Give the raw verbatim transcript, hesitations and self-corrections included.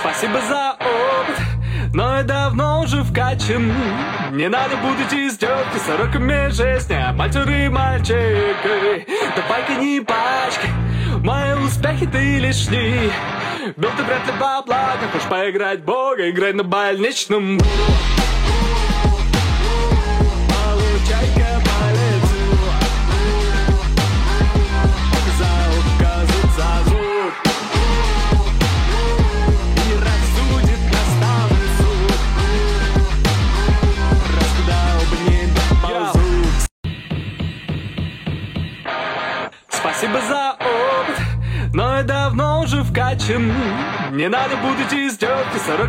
Спасибо за опыт, но я давно уже вкачан. Не надо будить издевки сороками жизни, а мальчуры мальчикой. Давай-ка не пачкай мои успехи, ты лишний. Бил ты вряд ли бабла, как хочешь поиграть бога, играй на больничном. Получай-ка по лицу за указ, за звук. И рассудит наставницу, раскуда обнять ползут. Спасибо за опыт, но я давно уже вкачан. Не надо будить издевки сорок